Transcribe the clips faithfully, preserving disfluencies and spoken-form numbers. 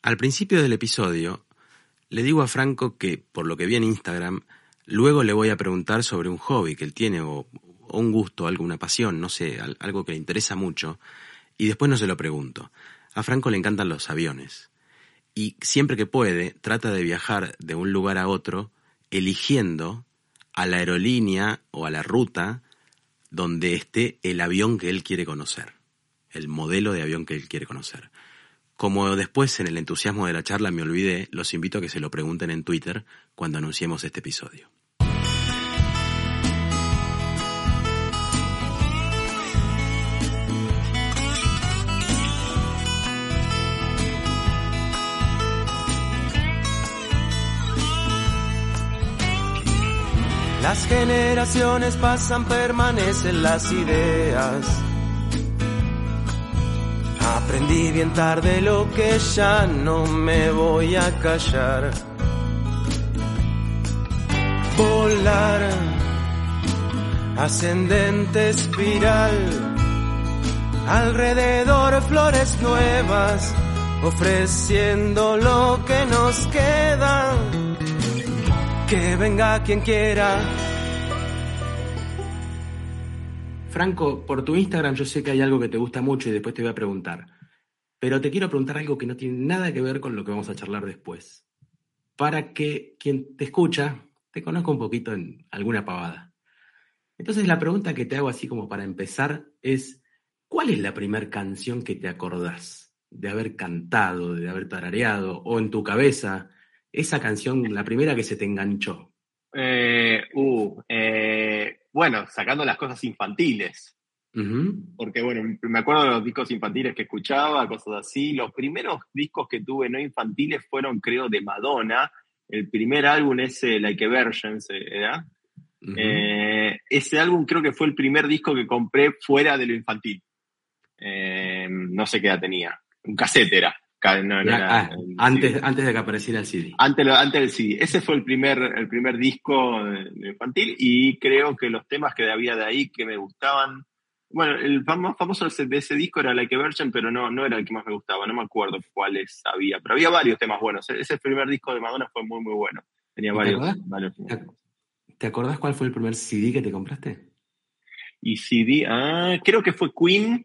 Al principio del episodio, le digo a Franco que, por lo que vi en Instagram, luego le voy a preguntar sobre un hobby que él tiene o, o un gusto, algo, una pasión, no sé, algo que le interesa mucho, y después no se lo pregunto. A Franco le encantan los aviones, y siempre que puede trata de viajar de un lugar a otro eligiendo a la aerolínea o a la ruta donde esté el avión que él quiere conocer, el modelo de avión que él quiere conocer. Como después en el entusiasmo de la charla me olvidé, los invito a que se lo pregunten en Twitter cuando anunciemos este episodio. Las generaciones pasan, permanecen las ideas. Aprendí bien tarde lo que ya no me voy a callar. Volar, ascendente espiral, alrededor flores nuevas, ofreciendo lo que nos queda. Que venga quien quiera. Franco, por tu Instagram yo sé que hay algo que te gusta mucho y después te voy a preguntar. Pero te quiero preguntar algo que no tiene nada que ver con lo que vamos a charlar después. Para que quien te escucha te conozca un poquito en alguna pavada. Entonces la pregunta que te hago así como para empezar es, ¿cuál es la primer canción que te acordás de haber cantado, de haber tarareado, o en tu cabeza, esa canción, la primera que se te enganchó? Eh, uh, eh, bueno, sacando las cosas infantiles. Uh-huh. Porque, bueno, me acuerdo de los discos infantiles que escuchaba, cosas así. Los primeros discos que tuve no infantiles fueron, creo, de Madonna. El primer álbum es eh, Like a Virgin, ¿era? Uh-huh. Eh, ese álbum creo que fue el primer disco que compré fuera de lo infantil. Eh, no sé qué edad tenía. Un cassette era. No, no era ah, antes, antes de que apareciera el C D. Antes, antes del C D. Ese fue el primer, el primer disco de, de infantil, y creo que los temas que había de ahí que me gustaban, bueno, el más famoso de ese disco era Like a Virgin, pero no, no era el que más me gustaba, no me acuerdo cuáles había, pero había varios temas buenos. Ese primer disco de Madonna fue muy muy bueno. Tenía varios, ¿Te varios ¿Te, ¿Te acordás cuál fue el primer C D que te compraste? Y C D, ah, creo que fue Queen.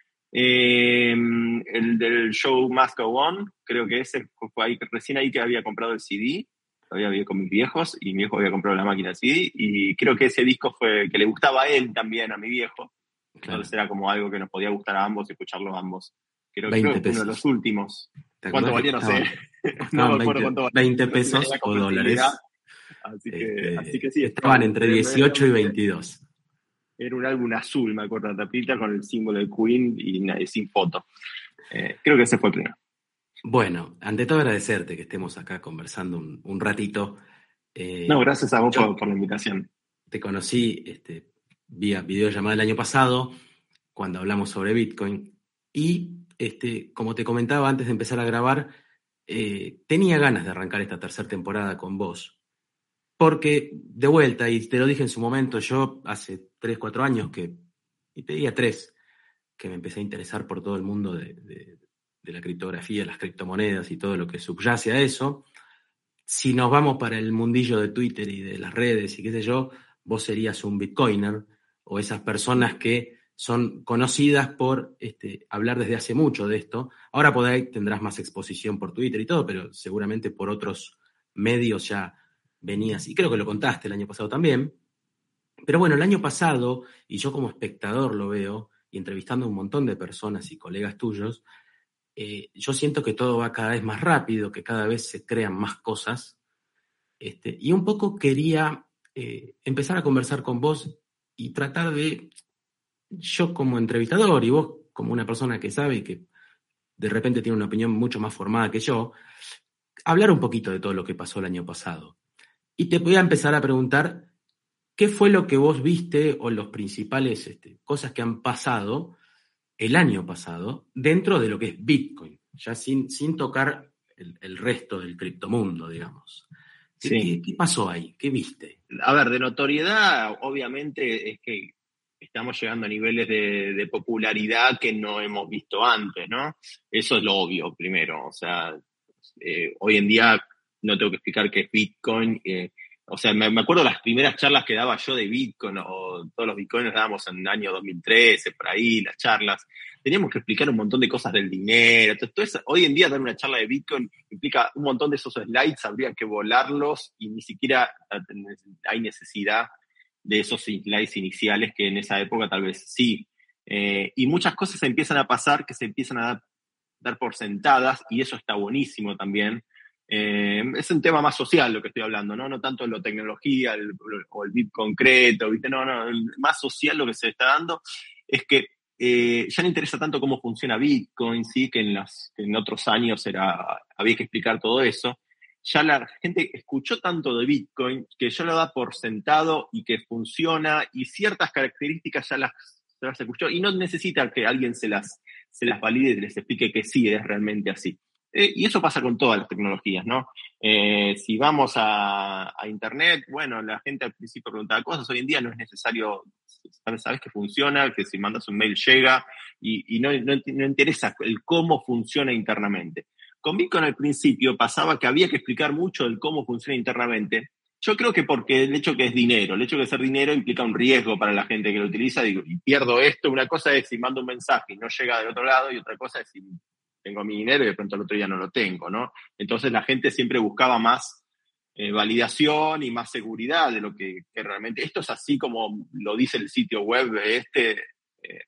Eh, el del show Must Go On, creo que ese fue ahí, recién ahí que había comprado el C D, había vivido con mis viejos y mi viejo había comprado la máquina C D, y creo que ese disco fue que le gustaba a él también, a mi viejo. Claro. Entonces era como algo que nos podía gustar a ambos y escucharlos a ambos. Creo, creo que fue uno de los últimos. ¿Cuánto valía? No sé. No me acuerdo cuánto valía. veinte pesos o dólares. Así que, este, así que sí. Estaban entre dieciocho y veintidós. Era un álbum azul, me acuerdo, la tapita con el símbolo de Queen y sin foto. Eh, creo que ese fue el primero. Bueno, ante todo agradecerte que estemos acá conversando un, un ratito. Eh, no, gracias a vos por, por la invitación. Te conocí este, vía videollamada el año pasado, cuando hablamos sobre Bitcoin, y este, como te comentaba antes de empezar a grabar, eh, tenía ganas de arrancar esta tercera temporada con vos. Porque, de vuelta, y te lo dije en su momento, yo hace tres, cuatro años que, y te diría tres, que me empecé a interesar por todo el mundo de, de, de la criptografía, las criptomonedas y todo lo que subyace a eso. Si nos vamos para el mundillo de Twitter y de las redes y qué sé yo, vos serías un bitcoiner, o esas personas que son conocidas por este, hablar desde hace mucho de esto. Ahora por ahí tendrás más exposición por Twitter y todo, pero seguramente por otros medios ya venías, y creo que lo contaste el año pasado también. Pero bueno, el año pasado, y yo como espectador lo veo, y entrevistando a un montón de personas y colegas tuyos, eh, yo siento que todo va cada vez más rápido, que cada vez se crean más cosas, este, y un poco quería eh, empezar a conversar con vos y tratar de, yo como entrevistador y vos como una persona que sabe y que de repente tiene una opinión mucho más formada que yo, hablar un poquito de todo lo que pasó el año pasado. Y te voy a empezar a preguntar, ¿qué fue lo que vos viste o los principales este, cosas que han pasado el año pasado dentro de lo que es Bitcoin? Ya sin, sin tocar el, el resto del criptomundo, digamos. ¿Qué, sí. ¿qué, ¿Qué pasó ahí? ¿Qué viste? A ver, de notoriedad, obviamente, es que estamos llegando a niveles de, de popularidad que no hemos visto antes, ¿no? Eso es lo obvio, primero. O sea, eh, hoy en día no tengo que explicar qué es Bitcoin. Eh, o sea, me, me acuerdo las primeras charlas que daba yo de Bitcoin, o todos los Bitcoins dábamos en el año dos mil trece, por ahí, las charlas. Teníamos que explicar un montón de cosas del dinero. Entonces, todo eso, hoy en día dar una charla de Bitcoin implica un montón de esos slides, habría que volarlos y ni siquiera hay necesidad de esos slides iniciales que en esa época tal vez sí. Eh, y muchas cosas empiezan a pasar que se empiezan a dar, dar por sentadas, y eso está buenísimo también. Eh, es un tema más social lo que estoy hablando, ¿no? No tanto lo tecnología el, o el bit concreto, ¿viste? No, no, el más social lo que se está dando es que eh, ya no interesa tanto cómo funciona Bitcoin, sí, que en, las, que en otros años era, había que explicar todo eso. Ya la gente escuchó tanto de Bitcoin que ya lo da por sentado y que funciona, y ciertas características ya las, ya las escuchó y no necesita que alguien se las, se las valide y les explique que sí es realmente así. Eh, y eso pasa con todas las tecnologías, ¿no? Eh, si vamos a, a Internet, bueno, la gente al principio preguntaba cosas, hoy en día no es necesario, sabes, sabes que funciona, que si mandas un mail llega, y, y no, no, no interesa el cómo funciona internamente. Con Bitcoin al principio pasaba que había que explicar mucho del cómo funciona internamente. Yo creo que porque el hecho que es dinero, el hecho de ser dinero implica un riesgo para la gente que lo utiliza, digo, y pierdo esto. Una cosa es si mando un mensaje y no llega del otro lado, y otra cosa es si tengo mi dinero y de pronto el otro día no lo tengo, ¿no? Entonces la gente siempre buscaba más eh, validación y más seguridad de lo que, que realmente... Esto es así como lo dice el sitio web de este... Eh,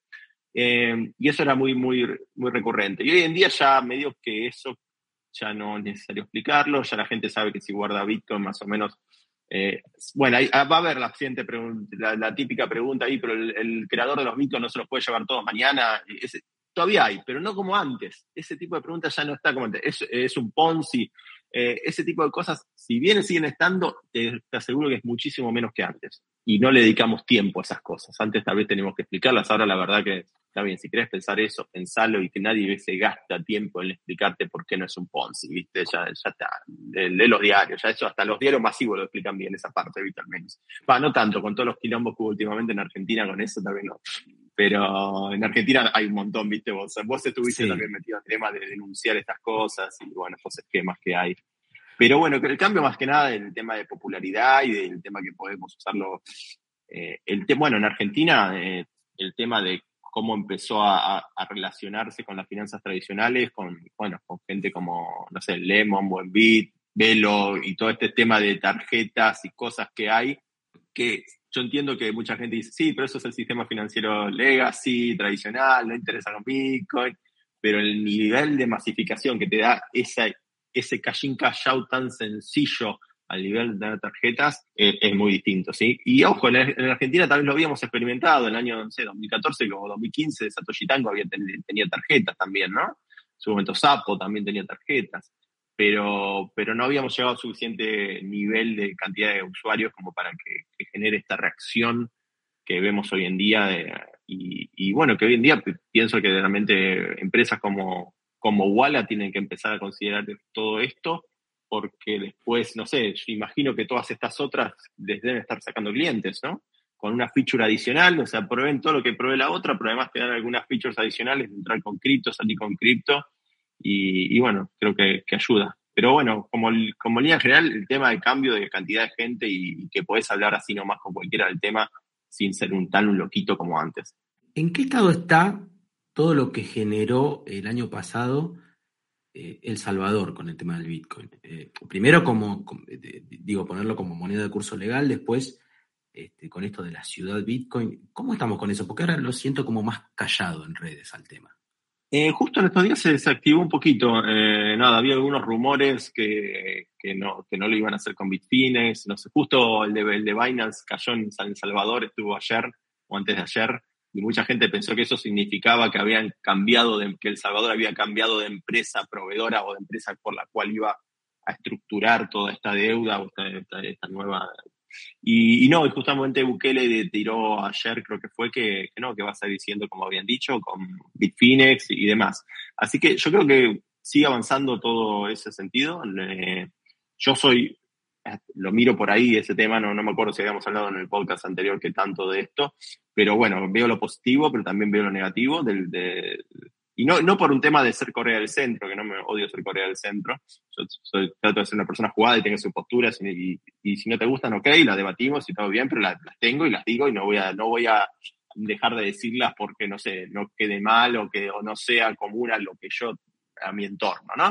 eh, y eso era muy, muy, muy recurrente. Y hoy en día ya medio que eso ya no es necesario explicarlo, ya la gente sabe que si guarda Bitcoin más o menos... Eh, bueno, ahí, va a haber la siguiente pregunta, la, la típica pregunta ahí, pero el, el creador de los Bitcoin no se los puede llevar todos mañana. Ese, todavía hay, pero no como antes. Ese tipo de preguntas ya no está como antes. Es, es un Ponzi. Eh, ese tipo de cosas, si bien siguen estando, te, te aseguro que es muchísimo menos que antes. Y no le dedicamos tiempo a esas cosas. Antes tal vez teníamos que explicarlas. Ahora la verdad que está bien. Si querés pensar eso, pensalo, y que nadie se gasta tiempo en explicarte por qué no es un Ponzi, ¿viste? Ya, ya está. Lee los diarios. Ya eso, hasta los diarios masivos lo explican bien, esa parte, ¿viste? Al menos. Va, no tanto, con todos los quilombos que hubo últimamente en Argentina con eso, tal vez no. Pero en Argentina hay un montón, ¿viste? Vos, vos estuviste sí. también metido en el tema de denunciar estas cosas y, bueno, estos esquemas que hay. Pero bueno, el cambio más que nada del tema de popularidad y del tema que podemos usarlo. Eh, el te, bueno, en Argentina, eh, el tema de cómo empezó a, a relacionarse con las finanzas tradicionales, con, bueno, con gente como, no sé, Lemon, Buenbit, Velo y todo este tema de tarjetas y cosas que hay, que yo entiendo que mucha gente dice, sí, pero eso es el sistema financiero legacy, tradicional, no interesa con Bitcoin, pero el nivel de masificación que te da esa, ese cash in cash out tan sencillo al nivel de tarjetas eh, es muy distinto, ¿sí? Y ojo, en, en Argentina tal vez lo habíamos experimentado en el año, no sé, dos mil catorce o dos mil quince, Satoshi Tango había ten, tenía tarjetas también, ¿no? En su momento Sapo también tenía tarjetas. Pero, pero no habíamos llegado a suficiente nivel de cantidad de usuarios como para que, que genere esta reacción que vemos hoy en día. De, y, y bueno, que hoy en día pienso que realmente empresas como, como Ualá tienen que empezar a considerar todo esto, porque después, no sé, yo imagino que todas estas otras les deben estar sacando clientes, ¿no? Con una feature adicional, o sea, prueben todo lo que pruebe la otra, pero además te dan algunas features adicionales, entrar con cripto, salir con cripto. Y, y bueno, creo que, que ayuda. Pero bueno, como, como línea general, el tema de cambio de cantidad de gente y, y que podés hablar así nomás con cualquiera del tema sin ser un tan un loquito como antes. ¿En qué estado está todo lo que generó el año pasado eh, El Salvador con el tema del Bitcoin? Eh, primero, como, como eh, digo, ponerlo como moneda de curso legal, después este, con esto de la ciudad Bitcoin. ¿Cómo estamos con eso? Porque ahora lo siento como más callado en redes al tema. Eh, justo en estos días se desactivó un poquito. Eh, nada, había algunos rumores que, que, no, que no lo iban a hacer con Bitfinex. No sé, justo el de, el de Binance cayó en San Salvador, estuvo ayer o antes de ayer, y mucha gente pensó que eso significaba que habían cambiado, de, que El Salvador había cambiado de empresa proveedora o de empresa por la cual iba a estructurar toda esta deuda o esta, esta, esta nueva... Y, y no, y justamente Bukele tiró ayer, creo que fue, que, que no, que va a estar diciendo, como habían dicho, con Bitfinex y demás. Así que yo creo que sigue avanzando todo ese sentido. Eh, yo soy, lo miro por ahí ese tema, no, no me acuerdo si habíamos hablado en el podcast anterior que tanto de esto, pero bueno, veo lo positivo, pero también veo lo negativo del, de, Y no, no por un tema de ser Corea del Centro, que no me odio ser Corea del Centro. Yo soy, trato de ser una persona jugada y tengo sus posturas, y, y, y si no te gustan, ok, las debatimos y todo bien, pero las, las tengo y las digo, y no voy a, no voy a dejar de decirlas porque, no sé, no quede mal o que o no sea común a lo que yo, a mi entorno, ¿no?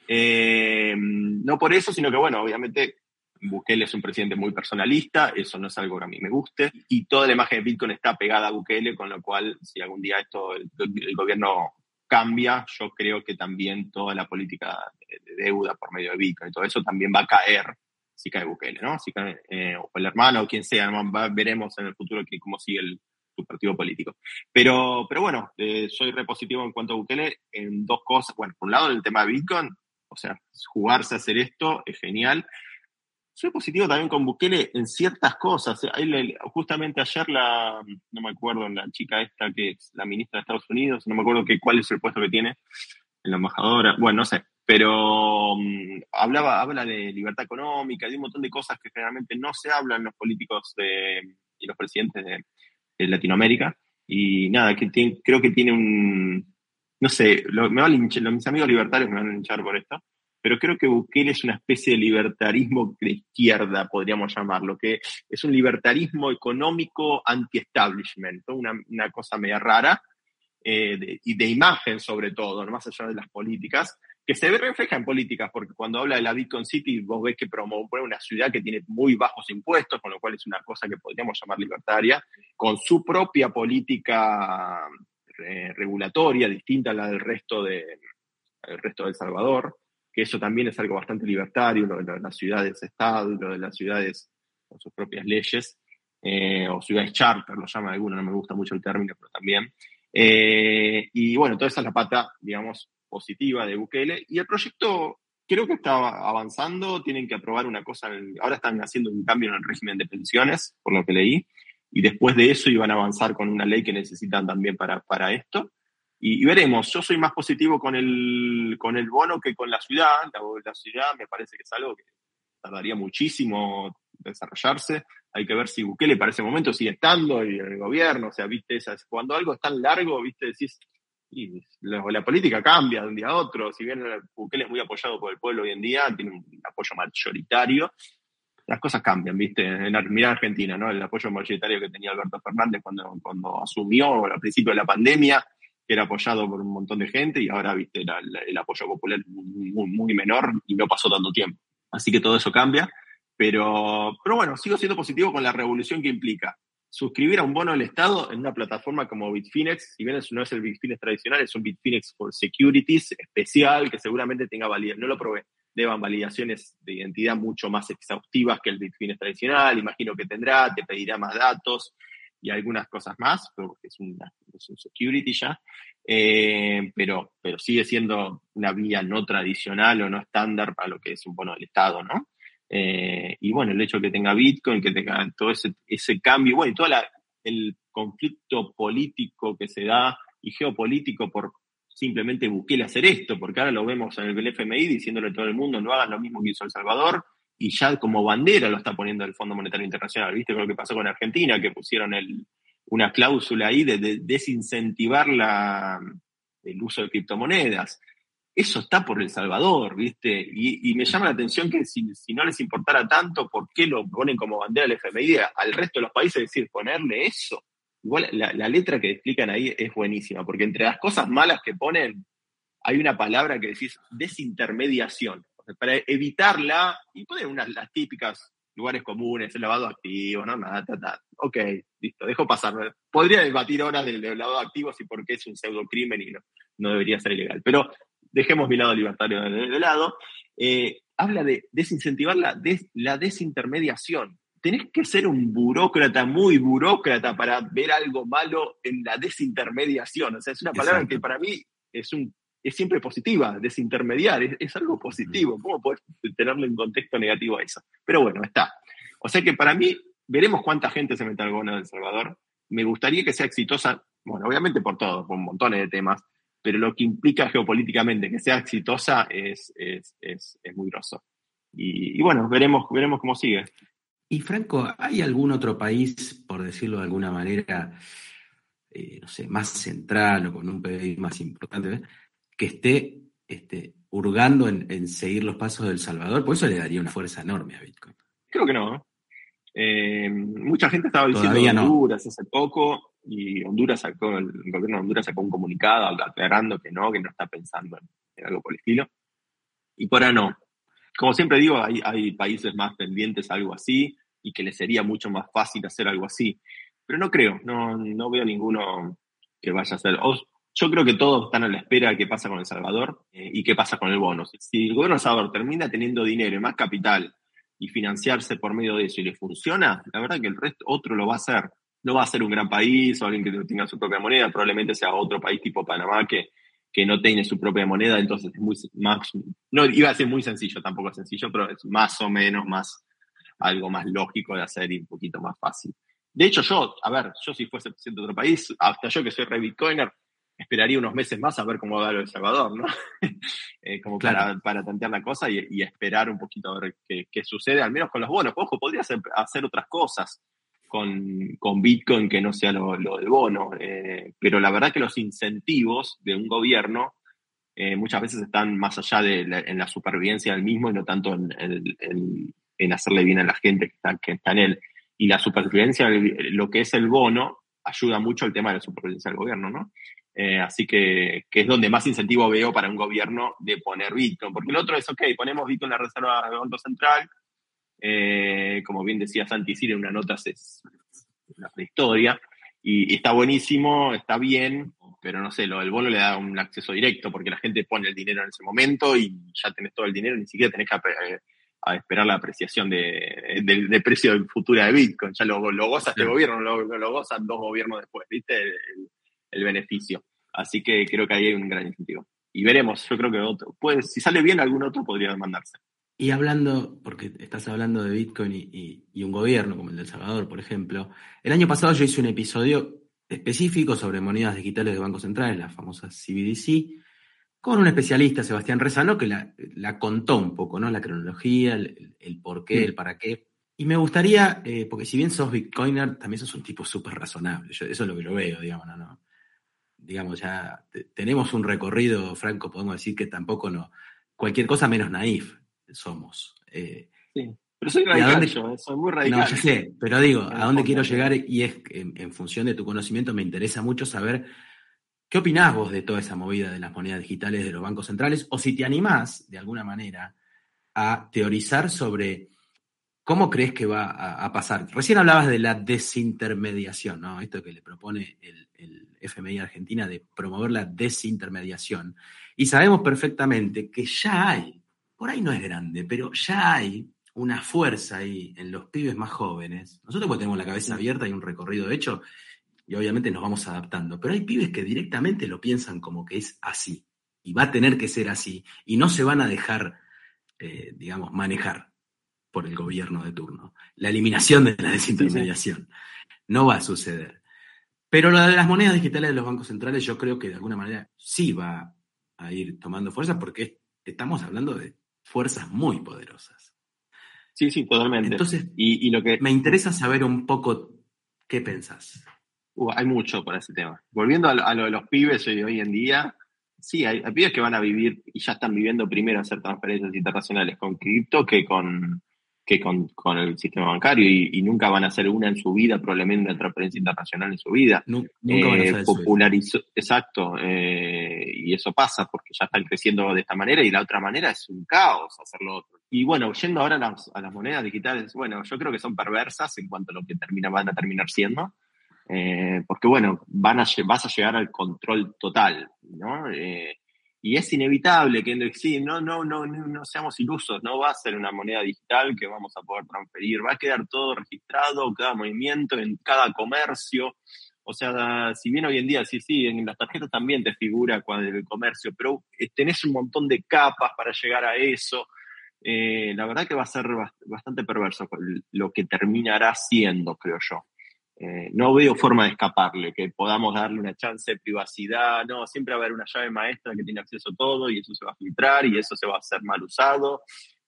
Eh, no por eso, sino que, bueno, obviamente Bukele es un presidente muy personalista, eso no es algo que a mí me guste, y toda la imagen de Bitcoin está pegada a Bukele, con lo cual, si algún día esto, el, el gobierno cambia, yo creo que también toda la política de, de deuda por medio de Bitcoin y todo eso también va a caer si cae Bukele, ¿no? Si cae, eh, o el hermano o quien sea, ¿no? Va, veremos en el futuro que, cómo sigue el, su partido político. Pero, pero bueno, eh, soy repositivo en cuanto a Bukele en dos cosas. Bueno, por un lado, en el tema de Bitcoin, o sea, jugarse a hacer esto es genial. Soy positivo también con Bukele en ciertas cosas. Él, justamente ayer la, no me acuerdo, la chica esta que es la ministra de Estados Unidos, no me acuerdo que, cuál es el puesto que tiene en la embajadora, bueno, no sé, pero um, hablaba, habla de libertad económica, de un montón de cosas que generalmente no se hablan los políticos de, y los presidentes de, de Latinoamérica. Y nada, que tiene, creo que tiene un, no sé, lo, me va a linchar, mis amigos libertarios me van a linchar por esto, pero creo que Bukele es una especie de libertarismo de izquierda, podríamos llamarlo, que es un libertarismo económico anti-establishment, ¿no? una, una cosa media rara, eh, de, y de imagen sobre todo, no más allá de las políticas, que se ve refleja en políticas, porque cuando habla de la Bitcoin City, vos ves que promueve una ciudad que tiene muy bajos impuestos, con lo cual es una cosa que podríamos llamar libertaria, con su propia política eh, regulatoria, distinta a la del resto de, el resto de El Salvador, que eso también es algo bastante libertario, lo de, lo de las ciudades-estado, lo de las ciudades con sus propias leyes, eh, o ciudades charter, lo llaman algunos, no me gusta mucho el término, pero también. Eh, y bueno, toda esa es la pata, digamos, positiva de Bukele, y el proyecto creo que está avanzando, tienen que aprobar una cosa, en, ahora están haciendo un cambio en el régimen de pensiones, por lo que leí, y después de eso iban a avanzar con una ley que necesitan también para, para esto. Y, y veremos, yo soy más positivo con el, con el bono que con la ciudad. La, la ciudad me parece que es algo que tardaría muchísimo desarrollarse. Hay que ver si Bukele para ese momento sigue estando y el gobierno, o sea, viste, esas, cuando algo es tan largo, viste, decís, y la, la política cambia de un día a otro. Si bien Bukele es muy apoyado por el pueblo hoy en día, tiene un apoyo mayoritario, las cosas cambian, viste. En, mirá Argentina, ¿no? El apoyo mayoritario que tenía Alberto Fernández cuando, cuando asumió al principio de la pandemia, que era apoyado por un montón de gente, y ahora, viste, la, la, el apoyo popular muy, muy, muy menor y no pasó tanto tiempo. Así que todo eso cambia, pero, pero bueno, sigo siendo positivo con la revolución que implica suscribir a un bono del Estado en una plataforma como Bitfinex. Si bien no es el Bitfinex tradicional, es un Bitfinex for Securities especial que seguramente tenga validación, no lo probé, deban validaciones de identidad mucho más exhaustivas que el Bitfinex tradicional, imagino que tendrá, te pedirá más datos y algunas cosas más, porque es, una, es un security ya, eh, pero, pero sigue siendo una vía no tradicional o no estándar para lo que es un bono del Estado, ¿no? Eh, y bueno, el hecho de que tenga Bitcoin, que tenga todo ese, ese cambio, bueno, y todo la, el conflicto político que se da y geopolítico por simplemente Bukele hacer esto, porque ahora lo vemos en el F M I diciéndole a todo el mundo no hagan lo mismo que hizo El Salvador, y ya como bandera lo está poniendo el Fondo Monetario Internacional. ¿Viste con lo que pasó con Argentina? Que pusieron el, una cláusula ahí de, de desincentivar la, el uso de criptomonedas. Eso está por El Salvador, ¿viste? Y, y me llama la atención que si, si no les importara tanto, ¿por qué lo ponen como bandera del F M I al resto de los países? Es decir, ponerle eso. Igual la, la letra que explican ahí es buenísima, porque entre las cosas malas que ponen hay una palabra que decís desintermediación. Para evitarla, y poner unas las típicas lugares comunes, el lavado de activos, no, nada, ta, ta. Ok, listo, dejo pasar. Podría debatir horas del, del lavado de activos y por qué es un pseudocrimen y no, no debería ser ilegal. Pero dejemos mi lado libertario de, de lado. Eh, habla de desincentivar la, des, la desintermediación. Tenés que ser un burócrata, muy burócrata, para ver algo malo en la desintermediación. O sea, es una palabra Exacto. que para mí es un es siempre positiva, desintermediar, es, es algo positivo. ¿Cómo podés tenerle un contexto negativo a eso? Pero bueno, está. O sea que para mí, veremos cuánta gente se mete al bono de El Salvador. Me gustaría que sea exitosa, bueno, obviamente por todo, por montones de temas, pero lo que implica geopolíticamente que sea exitosa es, es, es, es muy grosso. Y, y bueno, veremos, veremos cómo sigue. Y Franco, ¿hay algún otro país, por decirlo de alguna manera, eh, no sé, más central o con un P B I más importante, ¿eh? que esté este, hurgando en, en seguir los pasos de El Salvador, por eso le daría una fuerza enorme a Bitcoin. Creo que no. Eh, mucha gente estaba diciendo Todavía no. Honduras hace poco, y Honduras sacó, el gobierno de Honduras sacó un comunicado aclarando que no, que no está pensando en, en algo por el estilo. Y por ahora no. Como siempre digo, hay, hay países más pendientes a algo así y que les sería mucho más fácil hacer algo así. Pero no creo, no, no veo ninguno que vaya a hacer. O, yo creo que todos están a la espera de qué pasa con El Salvador eh, y qué pasa con el bono. Si el gobierno de El Salvador termina teniendo dinero y más capital y financiarse por medio de eso y le funciona, la verdad que el resto otro lo va a hacer. No va a ser un gran país o alguien que tenga su propia moneda, probablemente sea otro país tipo Panamá que, que no tiene su propia moneda, entonces es muy más, no iba a ser muy sencillo, tampoco es sencillo, pero es más o menos más algo más lógico de hacer y un poquito más fácil. De hecho, yo, a ver, yo si fuese presidente de otro país, hasta yo que soy re bitcoiner, esperaría unos meses más a ver cómo va lo de El Salvador, ¿no? eh, como Claro. para, para tantear la cosa y, y esperar un poquito a ver qué, qué sucede, al menos con los bonos. Ojo, podría hacer, hacer otras cosas con, con Bitcoin que no sea lo, lo del bono, eh, pero la verdad que los incentivos de un gobierno eh, muchas veces están más allá de la, en la supervivencia del mismo y no tanto en, en, en, en hacerle bien a la gente que está, que está en él. Y la supervivencia, lo que es el bono, ayuda mucho al tema de la supervivencia del gobierno, ¿no? Eh, así que, que es donde más incentivo veo para un gobierno de poner Bitcoin, porque el otro es, ok, ponemos Bitcoin en la reserva del Banco Central, eh, como bien decía Santi Sire en una nota, es una prehistoria, y, y está buenísimo, está bien, pero no sé, lo del bono le da un acceso directo, porque la gente pone el dinero en ese momento y ya tenés todo el dinero, ni siquiera tenés que eh, a esperar la apreciación de, de, de precio futura de Bitcoin, ya lo, lo goza este Claro. gobierno, lo, lo gozan dos gobiernos después, ¿viste? El, el, el beneficio. Así que creo que ahí hay un gran incentivo. Y veremos, yo creo que otro, pues si sale bien, algún otro podría demandarse. Y hablando, porque estás hablando de Bitcoin y, y, y un gobierno como el de El Salvador, por ejemplo, el año pasado yo hice un episodio específico sobre monedas digitales de bancos centrales, las famosas C B D C, con un especialista, Sebastián Rezano, que la, la contó un poco, ¿no? La cronología, el, el por qué, el para qué. Y me gustaría, eh, porque si bien sos Bitcoiner, también sos un tipo súper razonable. Yo, eso es lo que lo veo, digamos, ¿no? no digamos, ya te, tenemos un recorrido, Franco, podemos decir que tampoco no. Cualquier cosa menos naif somos. Eh, sí, pero soy radical dónde, yo, soy muy radical. No, ya sé, pero digo, en a dónde fondo, quiero ¿no? llegar y es en, en función de tu conocimiento me interesa mucho saber qué opinás vos de toda esa movida de las monedas digitales de los bancos centrales o si te animás, de alguna manera, a teorizar sobre cómo crees que va a, a pasar. Recién hablabas de la desintermediación, ¿no? Esto que le propone el, el F M I Argentina de promover la desintermediación. Y sabemos perfectamente que ya hay, por ahí no es grande, pero ya hay una fuerza ahí en los pibes más jóvenes. Nosotros pues tenemos la cabeza abierta y un recorrido hecho y obviamente nos vamos adaptando, pero hay pibes que directamente lo piensan como que es así y va a tener que ser así y no se van a dejar, eh, digamos, manejar por el gobierno de turno. La eliminación de la desintermediación. Sí, sí. No va a suceder. Pero lo de las monedas digitales de los bancos centrales yo creo que de alguna manera sí va a ir tomando fuerza porque estamos hablando de fuerzas muy poderosas. Sí, sí, totalmente. Entonces, y, y lo que... me interesa saber un poco qué pensás. Uh, hay mucho por ese tema. Volviendo a lo, a lo de los pibes de hoy en día, sí, hay, hay pibes que van a vivir y ya están viviendo primero hacer transferencias internacionales con cripto que con, que con, con el sistema bancario y, y nunca van a hacer una en su vida, probablemente una transferencia internacional en su vida. No, nunca eh, van a hacer popularizó, eso. Exacto, eh, y eso pasa porque ya están creciendo de esta manera y la otra manera es un caos hacerlo otro. Y bueno, yendo ahora a las, a las monedas digitales, bueno, yo creo que son perversas en cuanto a lo que termina, van a terminar siendo. Eh, porque bueno, van a, vas a llegar al control total, ¿no? Eh, y es inevitable que sí, no, no, no, no, no seamos ilusos, no va a ser una moneda digital que vamos a poder transferir, va a quedar todo registrado, cada movimiento, en cada comercio. O sea, si bien hoy en día sí, sí, en las tarjetas también te figura el comercio, pero tenés un montón de capas para llegar a eso. Eh, la verdad que va a ser bastante perverso lo que terminará siendo, creo yo. Eh, no veo forma de escaparle, que podamos darle una chance de privacidad, no, siempre va a haber una llave maestra que tiene acceso a todo y eso se va a filtrar y eso se va a hacer mal usado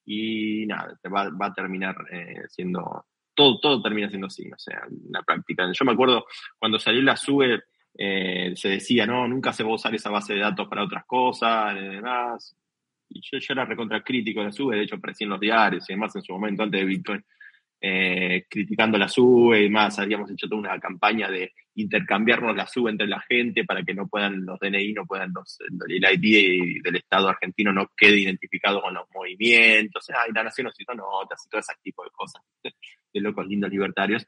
y nada, va, va a terminar eh, siendo, todo, todo termina siendo así, o sea, en la práctica. Yo me acuerdo cuando salió la SUBE eh, se decía, no, nunca se va a usar esa base de datos para otras cosas, y demás. Y yo, yo era recontra crítico de la SUBE, de hecho aparecí en los diarios y demás en su momento, antes de Bitcoin, eh, criticando la SUBE y demás. Habíamos hecho toda una campaña de intercambiarnos la SUBE entre la gente para que no puedan, los D N I no puedan, los, el I D del Estado argentino no quede identificado con los movimientos. Ay, la nación nos hizo notas y todo ese tipo de cosas, de locos lindos libertarios.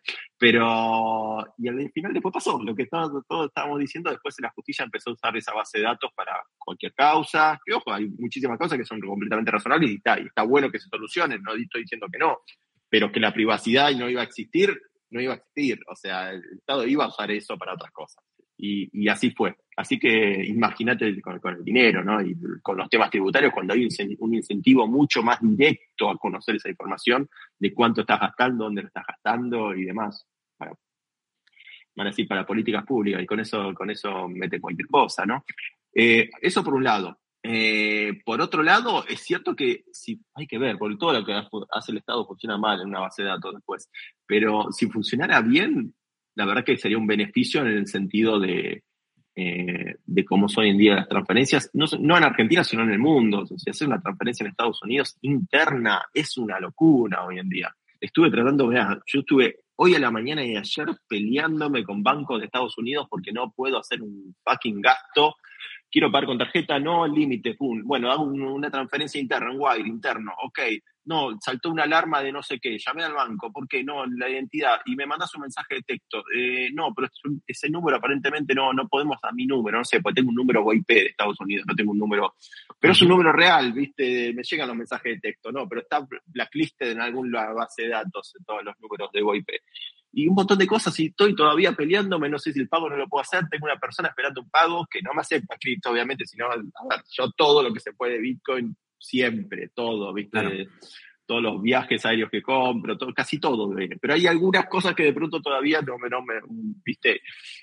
Pero, y al final después pasó, lo que todos, todos estábamos diciendo, después la justicia empezó a usar esa base de datos para cualquier causa, que ojo, hay muchísimas causas que son completamente razonables y está, y está bueno que se solucionen, no estoy diciendo que no, pero que la privacidad no iba a existir, no iba a existir, o sea, el Estado iba a usar eso para otras cosas, y, y así fue. Así que imagínate con, con el dinero, ¿no? Y con los temas tributarios, cuando hay un incentivo mucho más directo a conocer esa información de cuánto estás gastando, dónde lo estás gastando y demás. Para, van a decir, para políticas públicas, y con eso, con eso mete cualquier cosa, ¿no? Eh, eso por un lado. Eh, por otro lado, es cierto que si, hay que ver, porque todo lo que hace el Estado funciona mal en una base de datos después, pero si funcionara bien, la verdad que sería un beneficio en el sentido de Eh, de cómo son hoy en día las transferencias, no, no en Argentina, sino en el mundo. O sea, si hacer una transferencia en Estados Unidos interna es una locura hoy en día. Estuve tratando, mirá, yo estuve hoy a la mañana y ayer peleándome con bancos de Estados Unidos porque no puedo hacer un fucking gasto. Quiero pagar con tarjeta, no, límite, pum. Bueno, hago un, una transferencia interna, un wire interno, ok. No, saltó una alarma de no sé qué, llamé al banco, ¿por qué? No, la identidad, y me mandas un mensaje de texto. Eh, no, pero ese número aparentemente no, no podemos a mi número, no sé, porque tengo un número W I P de Estados Unidos, no tengo un número, pero es un número real, ¿viste? Me llegan los mensajes de texto, no, pero está blacklisted en alguna base de datos de todos los números de W I P. Y un montón de cosas, y estoy todavía peleándome, no sé si el pago no lo puedo hacer, tengo una persona esperando un pago que no me acepta cripto, obviamente, sino, a ver, yo todo lo que se puede de Bitcoin, siempre, todo, ¿viste? Claro. Todos los viajes aéreos que compro, todo, casi todo, pero hay algunas cosas que de pronto todavía no me, no me ¿viste?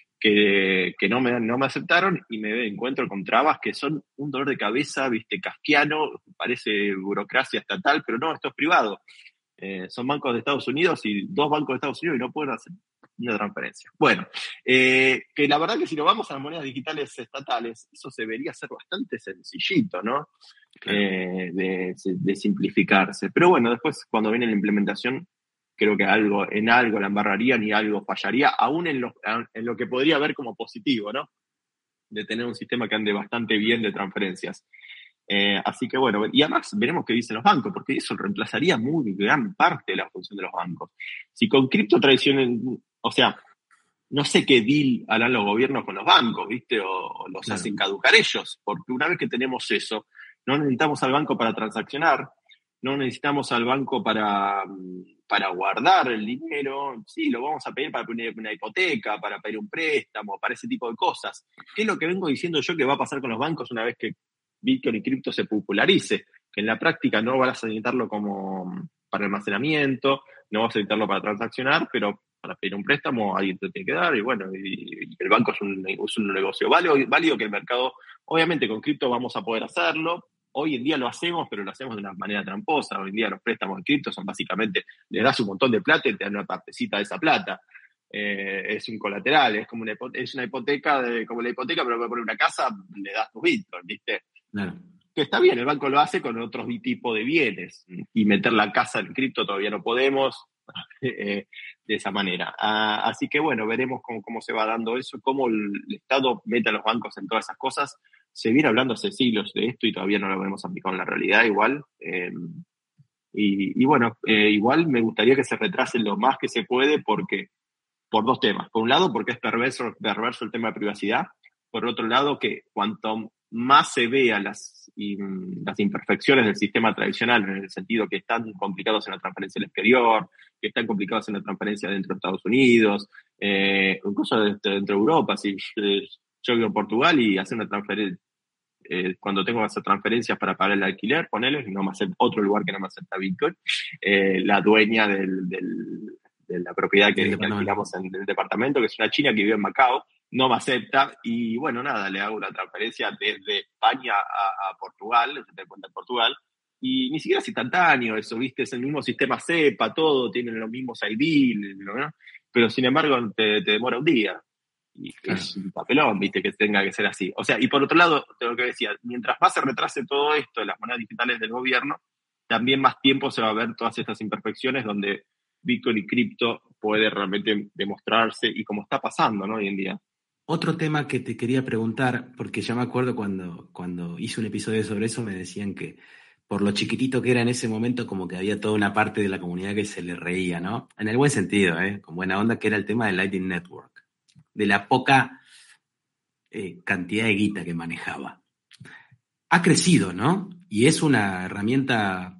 Que, que no, me, no me aceptaron y me encuentro con trabas que son un dolor de cabeza, ¿viste? Kafkiano, parece burocracia estatal, pero no, esto es privado. Eh, son bancos de Estados Unidos y dos bancos de Estados Unidos y no pueden hacer una transferencia. Bueno, eh, que la verdad que si nos vamos a las monedas digitales estatales, eso se debería ser bastante sencillito, ¿no? Claro. Eh, de, de simplificarse. Pero bueno, después cuando viene la implementación, creo que algo, en algo la embarrarían y algo fallaría, aún en lo, en lo que podría ver como positivo, ¿no? De tener un sistema que ande bastante bien de transferencias. Eh, así que bueno, y además veremos qué dicen los bancos, porque eso reemplazaría muy gran parte de la función de los bancos. Si con cripto tradicional, o sea, no sé qué deal harán los gobiernos con los bancos, ¿viste? O, o los claro. hacen caducar ellos, porque una vez que tenemos eso, no necesitamos al banco para transaccionar, no necesitamos al banco para, para guardar el dinero, sí, lo vamos a pedir para poner una hipoteca, para pedir un préstamo, para ese tipo de cosas. ¿Qué es lo que vengo diciendo yo que va a pasar con los bancos una vez que Bitcoin y cripto se popularice? Que en la práctica no vas a necesitarlo como para almacenamiento, no vas a necesitarlo para transaccionar, pero para pedir un préstamo alguien te tiene que dar, y bueno, y, y el banco es un, es un negocio válido, válido que el mercado, obviamente con cripto vamos a poder hacerlo. Hoy en día lo hacemos, pero lo hacemos de una manera tramposa. Hoy en día los préstamos en cripto son básicamente, le das un montón de plata y te dan una partecita de esa plata. Eh, es un colateral, es como una, es una hipoteca, de, como la hipoteca, pero para poner una casa le das tu Bitcoin, ¿viste? Claro. Que está bien, el banco lo hace con otros tipos de bienes, y meter la casa en cripto todavía no podemos eh, de esa manera. Ah, así que bueno, veremos cómo, cómo se va dando eso, cómo el Estado mete a los bancos en todas esas cosas. Se viene hablando hace siglos de esto y todavía no lo hemos aplicado en la realidad igual. Eh, y, y bueno, eh, igual me gustaría que se retrase lo más que se puede, porque por dos temas. Por un lado, porque es perverso, perverso el tema de privacidad. Por otro lado, que cuanto más se vean las, y, las imperfecciones del sistema tradicional, en el sentido que están complicados en la transferencia al exterior, que están complicados en la transferencia dentro de Estados Unidos, eh, incluso dentro, dentro de Europa. Si eh, yo vivo en Portugal y hacer una transferencia, eh, cuando tengo que hacer transferencias para pagar el alquiler, ponele, no me acepta otro lugar que no me acepta Bitcoin, eh, la dueña del, del, de la propiedad que, que alquilamos en el departamento, que es una china que vive en Macao, no me acepta, y bueno, nada, le hago una transferencia desde España a, a Portugal, se te cuenta en Portugal, y ni siquiera es instantáneo eso, ¿viste? Es el mismo sistema SEPA, todo, tienen los mismos I D, ¿no? Pero sin embargo te, te demora un día. Y Claro. es un papelón, viste, que tenga que ser así. O sea, y por otro lado, de lo que decía, mientras más se retrase todo esto de las monedas digitales del gobierno, también más tiempo se va a ver todas estas imperfecciones donde Bitcoin y cripto puede realmente demostrarse y como está pasando, ¿no? Hoy en día. Otro tema que te quería preguntar, porque ya me acuerdo cuando, cuando hice un episodio sobre eso, me decían que por lo chiquitito que era en ese momento, como que había toda una parte de la comunidad que se le reía, ¿no? En el buen sentido, ¿eh? Con buena onda, que era el tema del Lightning Network, de la poca eh, cantidad de guita que manejaba. Ha crecido, ¿no? Y es una herramienta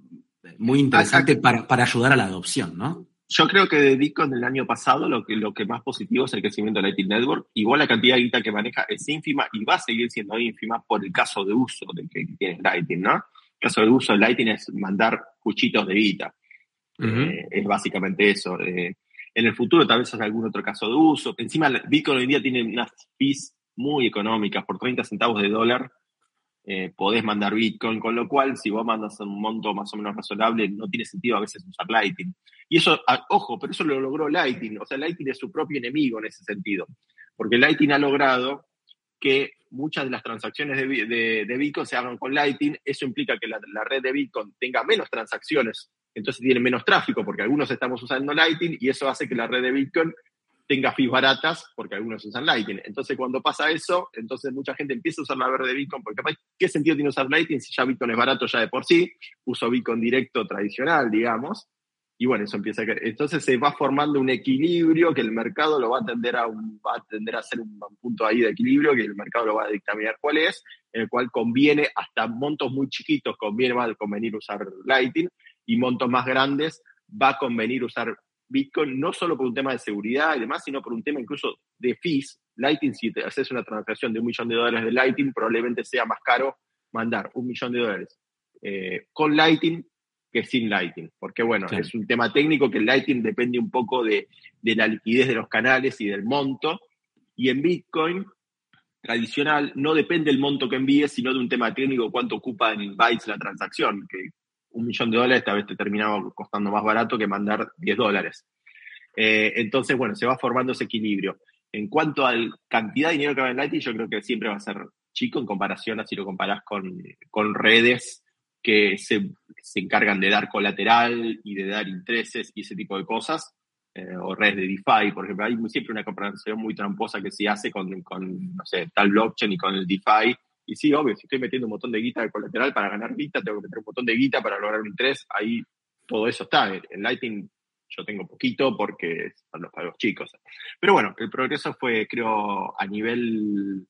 muy interesante A- a- para, para ayudar a la adopción, ¿no? Yo creo que de Bitcoin del año pasado lo que, lo que más positivo es el crecimiento de Lightning Network. Igual la cantidad de guita que maneja es ínfima y va a seguir siendo ínfima por el caso de uso de que tiene Lightning, ¿no? El caso de uso de Lightning es mandar cuchitos de guita. Uh-huh. Eh, es básicamente eso. Eh, en el futuro tal vez haya algún otro caso de uso. Encima Bitcoin hoy en día tiene unas fees muy económicas. Por treinta centavos de dólar eh, podés mandar Bitcoin, con lo cual si vos mandas un monto más o menos razonable no tiene sentido a veces usar Lightning. Y eso, a, ojo, pero eso lo logró Lightning. O sea, Lightning es su propio enemigo en ese sentido. Porque Lightning ha logrado que muchas de las transacciones de, de, de Bitcoin se hagan con Lightning. Eso implica que la, la red de Bitcoin tenga menos transacciones, entonces tiene menos tráfico porque algunos estamos usando Lightning y eso hace que la red de Bitcoin tenga fees baratas porque algunos usan Lightning. Entonces cuando pasa eso, entonces mucha gente empieza a usar la red de Bitcoin porque capaz, ¿qué sentido tiene usar Lightning si ya Bitcoin es barato ya de por sí? Uso Bitcoin directo tradicional, digamos. Y bueno, eso empieza a... Entonces se va formando un equilibrio que el mercado lo va a tender a, un, va a, tender a ser un punto ahí de equilibrio que el mercado lo va a dictaminar cuál es, en el cual conviene, hasta montos muy chiquitos conviene más convenir usar Lightning y montos más grandes va a convenir usar Bitcoin, no solo por un tema de seguridad y demás, sino por un tema incluso de fees. Lightning, si te haces una transacción de un millón de dólares de Lightning, probablemente sea más caro mandar un millón de dólares eh, con Lightning que sin Lightning, porque bueno, claro, es un tema técnico que el Lightning depende un poco de, de la liquidez de los canales y del monto, y en Bitcoin tradicional no depende el monto que envíes, sino de un tema técnico, cuánto ocupa en bytes la transacción, que un millón de dólares esta vez te terminaba costando más barato que mandar diez dólares. Eh, entonces, bueno, se va formando ese equilibrio. En cuanto a la cantidad de dinero que va en Lightning, yo creo que siempre va a ser chico en comparación a si lo comparás con, con redes que se, se encargan de dar colateral y de dar intereses y ese tipo de cosas, eh, o redes de DeFi, por ejemplo. Hay siempre una comparación muy tramposa que se hace con, con, no sé, tal blockchain y con el DeFi. Y sí, obvio, si estoy metiendo un montón de guita de colateral para ganar guita, tengo que meter un montón de guita para lograr un interés. Ahí todo eso está. En Lightning yo tengo poquito porque son los pagos chicos. Pero bueno, el progreso fue, creo, a nivel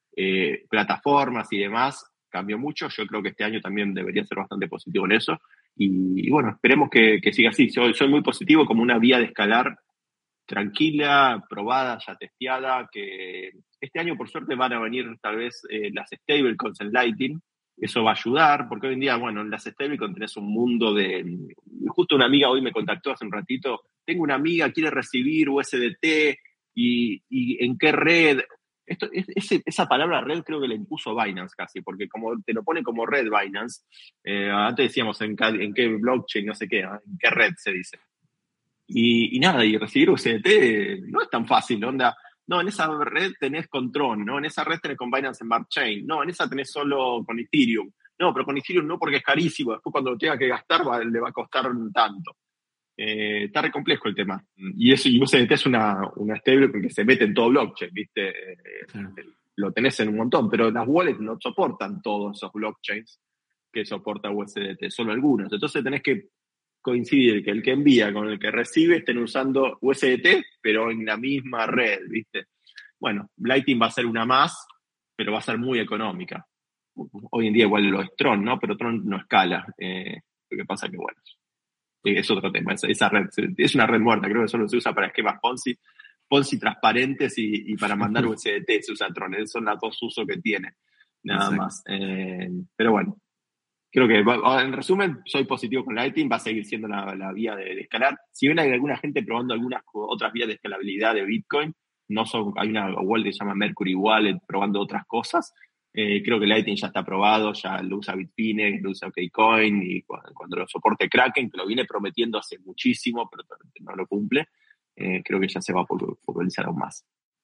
eh, plataformas y demás, cambió mucho. Yo creo que este año también debería ser bastante positivo en eso. Y, y bueno, esperemos que, que siga así. Soy, soy muy positivo como una vía de escalar tranquila, probada, ya testeada, que este año por suerte van a venir tal vez eh, las stablecoins en Lightning. Eso va a ayudar, porque hoy en día, bueno, en las stablecoins tenés un mundo de... Justo una amiga hoy me contactó hace un ratito, tengo una amiga, quiere recibir U S D T, y, y ¿en qué red? Esto, ese, esa palabra red creo que la impuso Binance casi, porque como te lo pone como red Binance, eh, antes decíamos en, en qué blockchain, no sé qué, ¿eh? En qué red se dice. Y, y nada, y recibir U S D T no es tan fácil, onda. No, en esa red tenés con Tron, no, en esa red tenés con Binance Smart Chain, no, en esa tenés solo con Ethereum. No, pero con Ethereum no porque es carísimo, después cuando lo tenga que gastar va, le va a costar tanto. Eh, está re complejo el tema. Y eso, y U S D T es una, una stablecoin que se mete en todo blockchain, ¿viste? Eh, claro. Lo tenés en un montón, pero las wallets no soportan todos esos blockchains que soporta U S D T, solo algunos. Entonces tenés que coincidir que el que envía con el que recibe estén usando U S D T, pero en la misma red, ¿viste? Bueno, Lightning va a ser una más, pero va a ser muy económica. Hoy en día igual lo es Tron, ¿no? Pero Tron no escala. Eh, lo que pasa que, bueno, es otro tema. Esa, esa red es una red muerta, creo que solo se usa para esquemas Ponzi, Ponzi transparentes y, y para mandar U S D T se usa Tron. Esos son los dos usos que tiene, nada Exacto. más. Eh, pero bueno. Creo que, en resumen, soy positivo con Lightning, va a seguir siendo la, la vía de, de escalar. Si bien hay alguna gente probando algunas otras vías de escalabilidad de Bitcoin, no son, hay una wallet que se llama Mercury Wallet probando otras cosas, eh, creo que Lightning ya está probado, ya lo usa Bitfinex, lo usa OKCoin, y cuando, cuando lo soporte Kraken, que lo viene prometiendo hace muchísimo, pero no lo cumple, eh, creo que ya se va a popularizar aún más.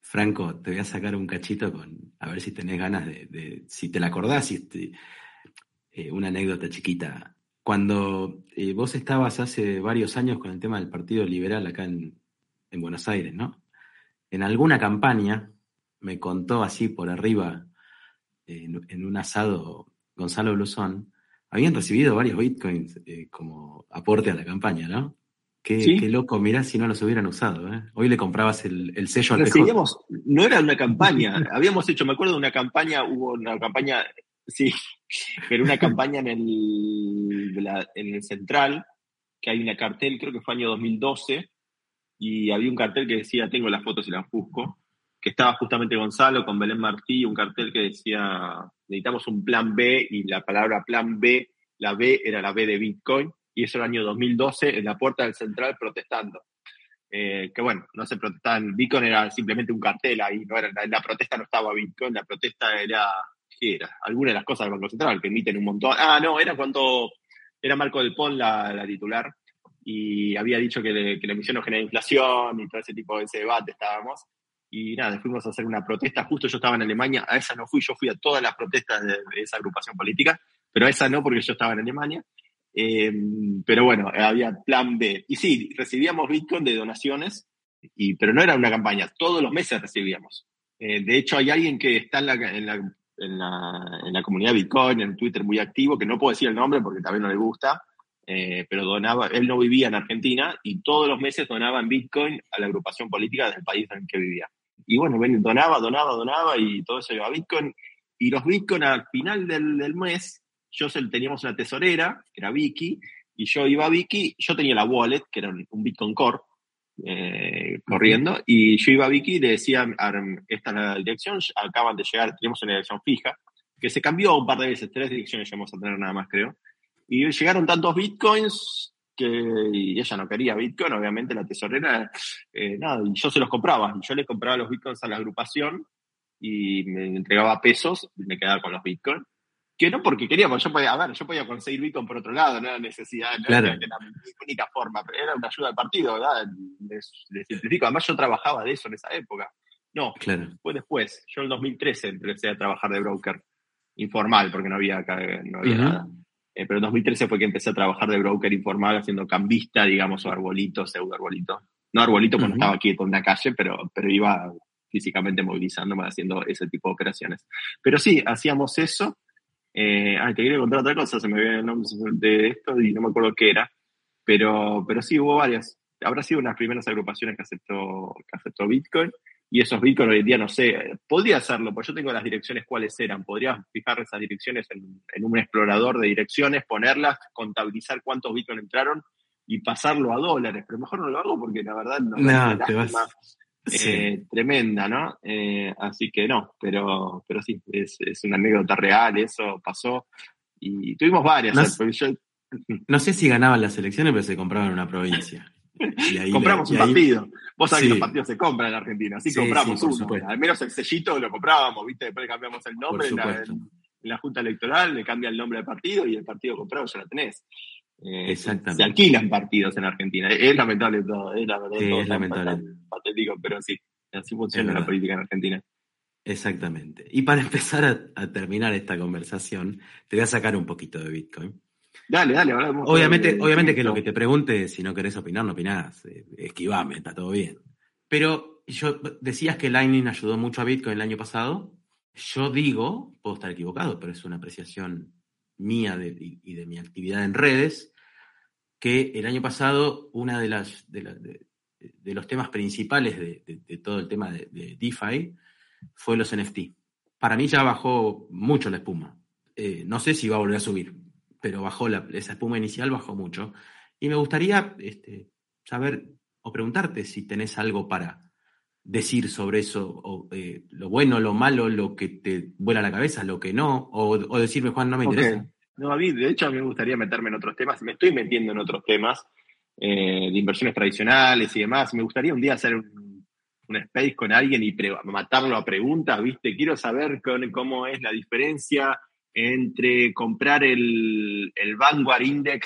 Franco, te voy a sacar un cachito con, a ver si tenés ganas de, de si te la acordás, si te, eh, una anécdota chiquita. Cuando eh, vos estabas hace varios años con el tema del Partido Liberal acá en, en Buenos Aires, ¿no? En alguna campaña me contó así por arriba, eh, en, en un asado, Gonzalo Blusón, habían recibido varios bitcoins eh, como aporte a la campaña, ¿no? Qué, ¿Sí? qué loco, mirá si no los hubieran usado, ¿eh? Hoy le comprabas el, el sello al P J. Recibíamos, no era una campaña, habíamos hecho, me acuerdo de una campaña, hubo una campaña, sí, pero una campaña en el, de la- en el Central, que hay una cartel, creo que fue año dos mil doce, y había un cartel que decía, tengo las fotos y las busco, que estaba justamente Gonzalo con Belén Martí, un cartel que decía, necesitamos un plan B, y la palabra plan B, la B era la B de Bitcoin, y eso era el año dos mil doce, en la puerta del Central protestando. Eh, que bueno, no se protestaban, Bitcoin era simplemente un cartel ahí, no era, la, la protesta no estaba Bitcoin, la protesta era, ¿qué era? Alguna de las cosas del Banco Central, que emiten un montón. Ah, no, era cuando era Marco del Pon la, la titular, y había dicho que, le, que la emisión no genera inflación, y todo ese tipo de ese debate estábamos, y nada, fuimos a hacer una protesta, justo yo estaba en Alemania, a esa no fui, yo fui a todas las protestas de, de esa agrupación política, pero a esa no porque yo estaba en Alemania. Eh, pero bueno, había plan B. Y sí, recibíamos Bitcoin de donaciones, y, pero no era una campaña, todos los meses recibíamos. Eh, de hecho, hay alguien que está en la, en, la, en, la, en la comunidad Bitcoin, en Twitter muy activo, que no puedo decir el nombre porque también no le gusta, eh, pero donaba, él no vivía en Argentina y todos los meses donaba en Bitcoin a la agrupación política del país en el que vivía. Y bueno, donaba, donaba, donaba y todo eso iba a Bitcoin. Y los Bitcoin al final del, del mes, yo teníamos una tesorera, que era Vicky, y yo iba a Vicky, yo tenía la wallet, que era un Bitcoin Core, eh, corriendo, uh-huh. Y yo iba a Vicky y le decía, esta es la dirección, acaban de llegar, teníamos una dirección fija, que se cambió un par de veces, tres direcciones ya vamos a tener nada más, creo, y llegaron tantos Bitcoins que y ella no quería Bitcoin, obviamente la tesorera, eh, nada, y yo se los compraba, yo le compraba los Bitcoins a la agrupación, y me entregaba pesos, y me quedaba con los Bitcoins. Que no porque queríamos, yo podía, a ver, yo podía conseguir Bitcoin por otro lado, no era necesidad, no claro. era, era mi única forma, pero era una ayuda al partido, ¿verdad? Les, les simplifico, además yo trabajaba de eso en esa época. No, claro. fue después, yo en el dos mil trece empecé a trabajar de broker informal, porque no había, no había uh-huh. nada. Eh, pero en dos mil trece fue que empecé a trabajar de broker informal, haciendo cambista, digamos, o arbolito, pseudo arbolito. No arbolito cuando uh-huh. estaba aquí en la calle, pero, pero iba físicamente movilizándome, haciendo ese tipo de operaciones. Pero sí, hacíamos eso. Eh, ay, te quería contar otra cosa, se me viene el nombre de esto y no me acuerdo qué era, pero, pero sí, hubo varias. Habrá sido unas primeras agrupaciones que aceptó, que aceptó Bitcoin, y esos Bitcoin hoy en día no sé, podría hacerlo, porque yo tengo las direcciones cuáles eran, podría fijar esas direcciones en, en un explorador de direcciones, ponerlas, contabilizar cuántos Bitcoin entraron y pasarlo a dólares, pero mejor no lo hago porque la verdad no, no te vas... Sí. Eh, tremenda, ¿no? Eh, así que no, pero, pero sí, es, es una anécdota real, eso pasó. Y tuvimos varias. No, ¿eh? Yo... no sé si ganaban las elecciones, pero se compraban una provincia. Y ahí compramos le, y un ahí... partido. Vos sabés sí. que los partidos se compran en Argentina, así sí, compramos sí, uno. Supuesto. Al menos el sellito lo comprábamos, ¿viste? Después le cambiamos el nombre en la, en la Junta Electoral, le cambia el nombre del partido y el partido comprado ya lo tenés. Eh, Exactamente. Se alquilan partidos en Argentina. Es lamentable todo, es, la verdad, sí, todo es lamentable. Patético, pero sí, así funciona la política en Argentina. Exactamente. Y para empezar a, a terminar esta conversación, te voy a sacar un poquito de Bitcoin. Dale, dale. Hablamos obviamente de, obviamente de que lo que te pregunte, si no querés opinar, no opinás. Eh, esquivame, está todo bien. Pero yo decías que Lightning ayudó mucho a Bitcoin el año pasado. Yo digo, puedo estar equivocado, pero es una apreciación mía de, y, y de mi actividad en redes, que el año pasado una de las de, la, de, de los temas principales de, de, de todo el tema de, de DeFi fue los N F T. Para mí ya bajó mucho la espuma. Eh, no sé si va a volver a subir, pero bajó la, esa espuma inicial bajó mucho. Y me gustaría este, saber o preguntarte si tenés algo para decir sobre eso, o eh, lo bueno, lo malo, lo que te vuela la cabeza, lo que no, o, o decirme, Juan, no me okay. interesa. No, a mí, de hecho, a mí me gustaría meterme en otros temas. Me estoy metiendo en otros temas eh, de inversiones tradicionales y demás. Me gustaría un día hacer un, un space con alguien y pre- matarlo a preguntas, ¿viste? Quiero saber con, cómo es la diferencia entre comprar el, el Vanguard Index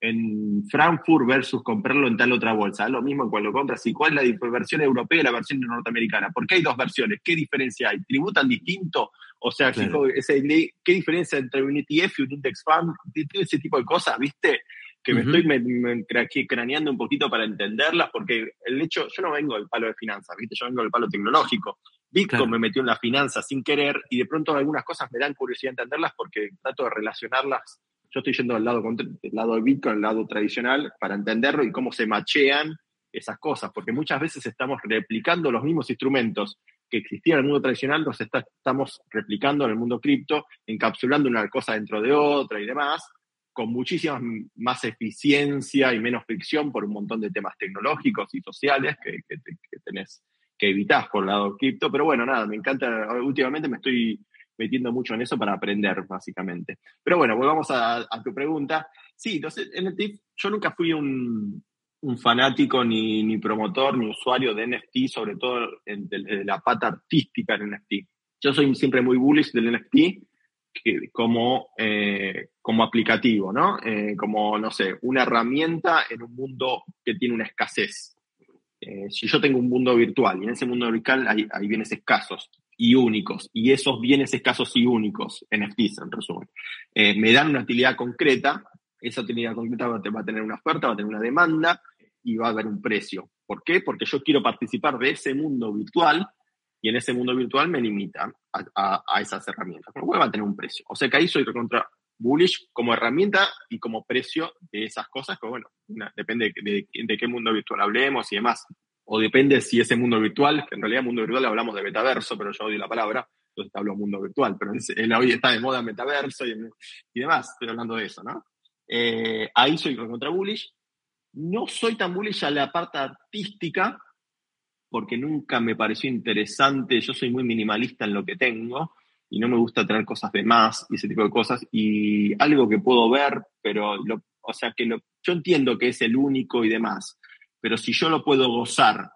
en Frankfurt versus comprarlo en tal otra bolsa. Es lo mismo cuando lo compras. ¿Y cuál es la versión europea y la versión norteamericana? ¿Por qué hay dos versiones? ¿Qué diferencia hay? ¿Tributan distinto? O sea, Claro. ese, ¿qué diferencia entre un E T F y un index fund? Ese tipo de cosas, ¿viste? Que me Ujú. estoy me, me craneando un poquito para entenderlas, porque el hecho, yo no vengo del palo de finanzas, ¿viste? Yo vengo del palo tecnológico. Bitcoin Claro. me metió en la finanza sin querer, y de pronto algunas cosas me dan curiosidad entenderlas porque trato de relacionarlas. Yo estoy yendo del lado, del lado de Bitcoin, el lado tradicional, para entenderlo y cómo se machean esas cosas, porque muchas veces estamos replicando los mismos instrumentos que existían en el mundo tradicional, los está, estamos replicando en el mundo cripto, encapsulando una cosa dentro de otra y demás, con muchísima más eficiencia y menos fricción por un montón de temas tecnológicos y sociales que, que, que tenés, que evitás por el lado cripto. Pero bueno, nada, me encanta, últimamente me estoy metiendo mucho en eso para aprender, básicamente. Pero bueno, volvamos a, a tu pregunta. Sí, entonces, N F T, yo nunca fui un, un fanático, ni, ni promotor, ni usuario de N F T, sobre todo desde la pata artística del N F T. Yo soy siempre muy bullish del N F T que, como, eh, como aplicativo, ¿no? Eh, como, no sé, una herramienta en un mundo que tiene una escasez. Eh, si yo tengo un mundo virtual y en ese mundo virtual hay, hay bienes escasos y únicos, y esos bienes escasos y únicos, N F Ts en resumen, eh, me dan una utilidad concreta, esa utilidad concreta va a tener una oferta, va a tener una demanda y va a haber un precio. ¿Por qué? Porque yo quiero participar de ese mundo virtual y en ese mundo virtual me limitan a, a, a esas herramientas, con lo cual va a tener un precio. O sea que ahí soy contra bullish como herramienta y como precio de esas cosas, que bueno, una, depende de, de, de qué mundo virtual hablemos y demás. O depende si ese mundo virtual, que en realidad mundo virtual hablamos de metaverso, pero yo odio la palabra, entonces hablo mundo virtual, pero él hoy está de moda metaverso y, y demás, estoy hablando de eso, ¿no? Eh, ahí soy contra bullish. No soy tan bullish a la parte artística, porque nunca me pareció interesante. Yo soy muy minimalista en lo que tengo y no me gusta tener cosas de más y ese tipo de cosas. Y algo que puedo ver, pero, lo, o sea, que lo, yo entiendo que es el único y demás, pero si yo lo puedo gozar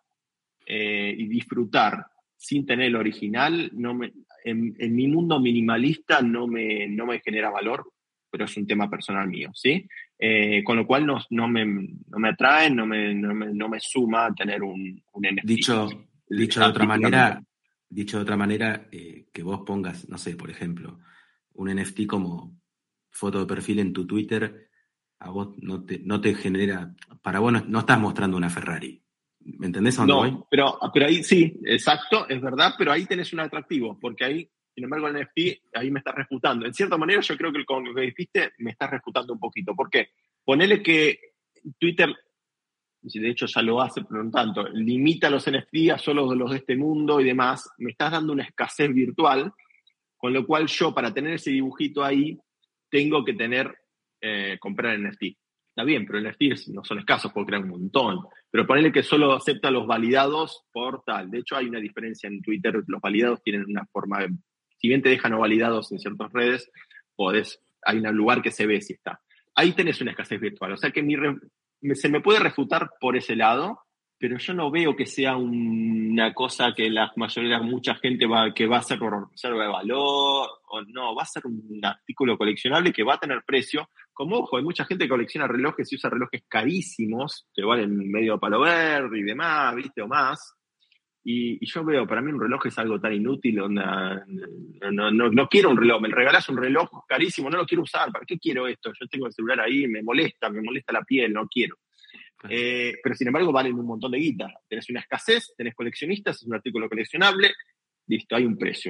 eh, y disfrutar sin tener el original, no me, en, en mi mundo minimalista no me, no me genera valor, pero es un tema personal mío, ¿sí? Eh, con lo cual no, no, me, no me atrae, no me, no me, no me suma tener un, un N F T. Dicho, dicho de otra manera, dicho de otra manera, eh, que vos pongas, no sé, por ejemplo, un N F T como foto de perfil en tu Twitter, a vos no te, no te genera, para vos no, no estás mostrando una Ferrari. ¿Me entendés a dónde no, voy? pero, pero ahí sí, exacto, es verdad, pero ahí tenés un atractivo, porque ahí, sin embargo, el N F T, ahí me estás refutando. En cierta manera, yo creo que con lo que dijiste me estás refutando un poquito. ¿Por qué? Ponele que Twitter, de hecho ya lo hace, pero no tanto, limita los N F T a solo los de este mundo y demás. Me estás dando una escasez virtual, con lo cual yo, para tener ese dibujito ahí, tengo que tener, eh, comprar N F T. Está bien, pero N F Ts no son escasos, puedo crear un montón. Pero ponele que solo acepta los validados por tal. De hecho, hay una diferencia en Twitter. Los validados tienen una forma de, si bien te dejan no validados en ciertas redes, podés, hay un lugar que se ve si está. Ahí tenés una escasez virtual. O sea que mi, me, se me puede refutar por ese lado, pero yo no veo que sea un, una cosa que la mayoría, mucha gente va, que va a ser reserva de valor, o no, va a ser un artículo coleccionable que va a tener precio. Como ojo, hay mucha gente que colecciona relojes y usa relojes carísimos, que valen medio palo verde y demás, ¿viste? O más. Y, y yo veo, para mí un reloj es algo tan inútil, una, no, no, no, no quiero un reloj, me regalás un reloj carísimo, no lo quiero usar, ¿para qué quiero esto? Yo tengo el celular ahí, me molesta, me molesta la piel, no quiero. Eh, pero sin embargo valen un montón de guita. Tenés una escasez, tenés coleccionistas, es un artículo coleccionable, listo, hay un precio.